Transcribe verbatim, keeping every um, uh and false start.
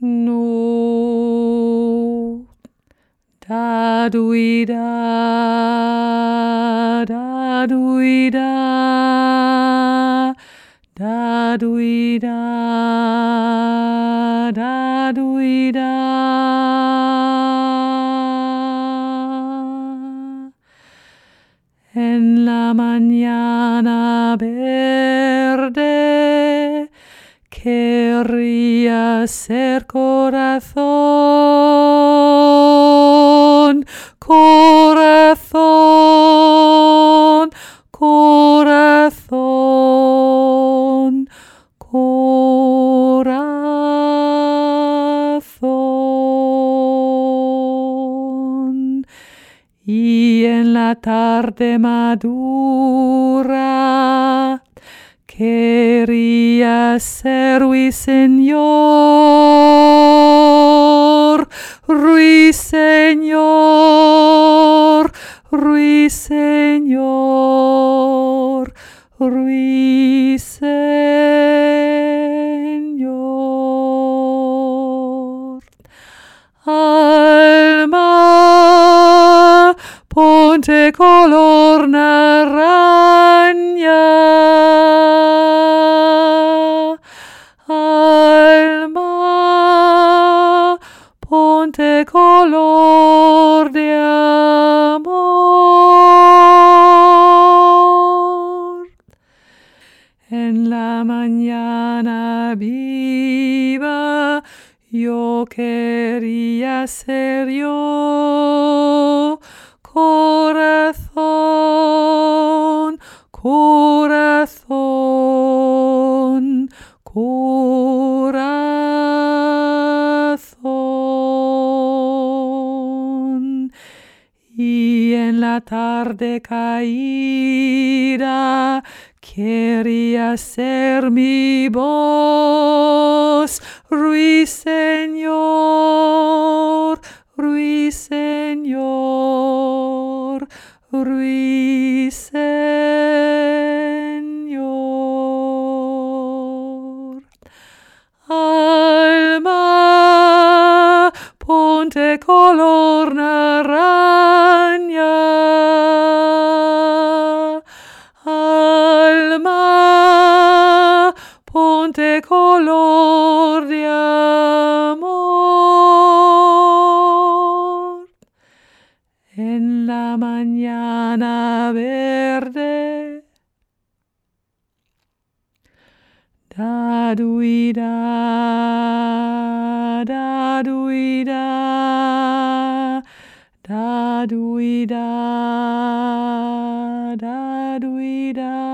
no, da dui da, da dui da, da dui da, da dui da. En la mañana verde querría ser corazón, corazón, corazón, corazón. Y en la tarde madura quería ser ruiseñor, ruiseñor, ruiseñor, ruiseñor. Alma, ponte color naranja. Alma, ponte color de amor. En la mañana viva yo quería ser yo, corazón, corazón, corazón. Y en la tarde caída quería ser mi voz, ruiseñor, ruiseñor, ruiseñor. Alma, ponte color naranja. Alma, ponte color de amor. En la mañana verde, da dui da, da dui da, da dui da, da dui da.